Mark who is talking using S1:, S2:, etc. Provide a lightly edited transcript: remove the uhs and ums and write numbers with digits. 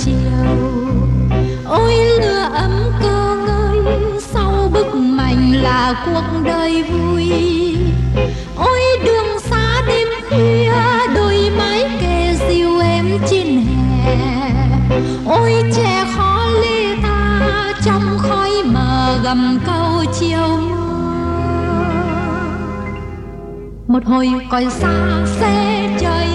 S1: chiều. Ôi lửa ấm cơ ngơi, sau bức mảnh là cuộc đời vui. Ôi đường xa đêm khuya, đôi mái kề dìu em trên hè. Ôi trẻ khó lê ta trong khói mờ gầm câu chiều mưa. Một hồi còi xa xe trời